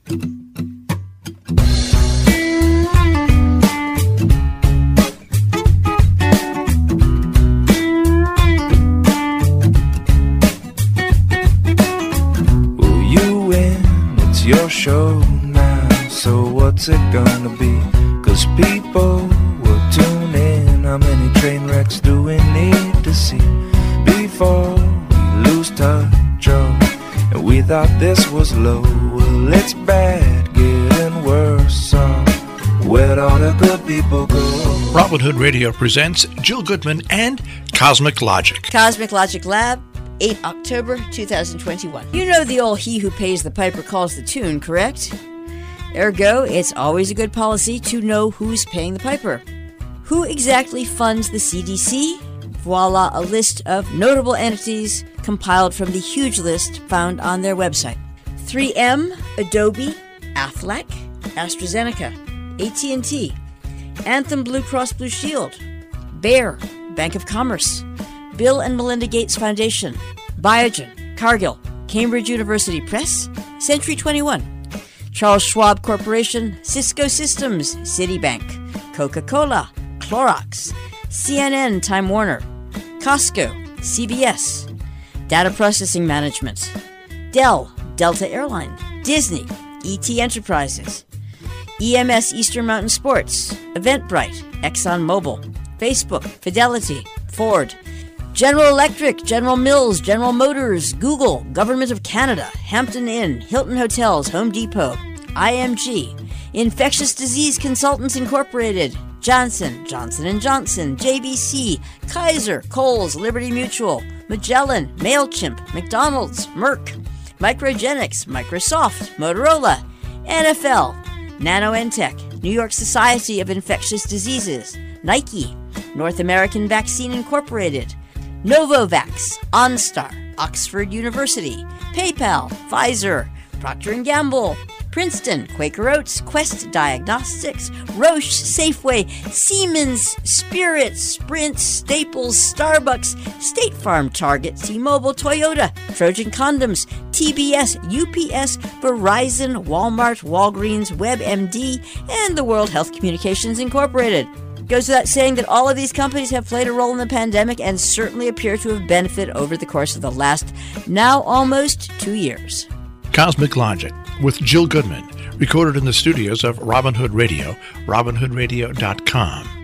Well, you win, it's your show now, so what's it gonna be? 'Cause people will tune in. How many train wrecks do we need to see before we lose touch? Oh, and we thought this was low. Well, it's bad, getting worse. So where'd all the good people go? Robin Hood Radio presents Jill Goodman and Cosmic Logic. Cosmic Logic Lab, 8 October 2021. You know the old he who pays the piper calls the tune, correct? Ergo, it's always a good policy to know who's paying the piper. Who exactly funds the CDC? Voila, a list of notable entities compiled from the huge list found on their website. 3M, Adobe, Aflac, AstraZeneca, AT&T, Anthem Blue Cross Blue Shield, Bayer, Bank of Commerce, Bill and Melinda Gates Foundation, Biogen, Cargill, Cambridge University Press, Century 21, Charles Schwab Corporation, Cisco Systems, Citibank, Coca-Cola, Clorox, CNN, Time Warner, Costco, CBS, Data Processing Management, Dell, Delta Airline, Disney, ET Enterprises, EMS Eastern Mountain Sports, Eventbrite, ExxonMobil, Facebook, Fidelity, Ford, General Electric, General Mills, General Motors, Google, Government of Canada, Hampton Inn, Hilton Hotels, Home Depot, IMG, Infectious Disease Consultants Incorporated, Johnson, Johnson & Johnson, JBC, Kaiser, Kohl's, Liberty Mutual, Magellan, MailChimp, McDonald's, Merck, Microgenics, Microsoft, Motorola, NFL, NanoEntech, New York Society of Infectious Diseases, Nike, North American Vaccine Incorporated, Novavax, OnStar, Oxford University, PayPal, Pfizer, Procter & Gamble, Princeton, Quaker Oats, Quest Diagnostics, Roche, Safeway, Siemens, Spirit, Sprint, Staples, Starbucks, State Farm, Target, T-Mobile, Toyota, Trojan Condoms, TBS, UPS, Verizon, Walmart, Walgreens, WebMD, and the World Health Communications Incorporated. Goes without saying that all of these companies have played a role in the pandemic and certainly appear to have benefited over the course of the last, now almost 2 years. Cosmic Logic with Jill Goodman, recorded in the studios of Robin Hood Radio, robinhoodradio.com.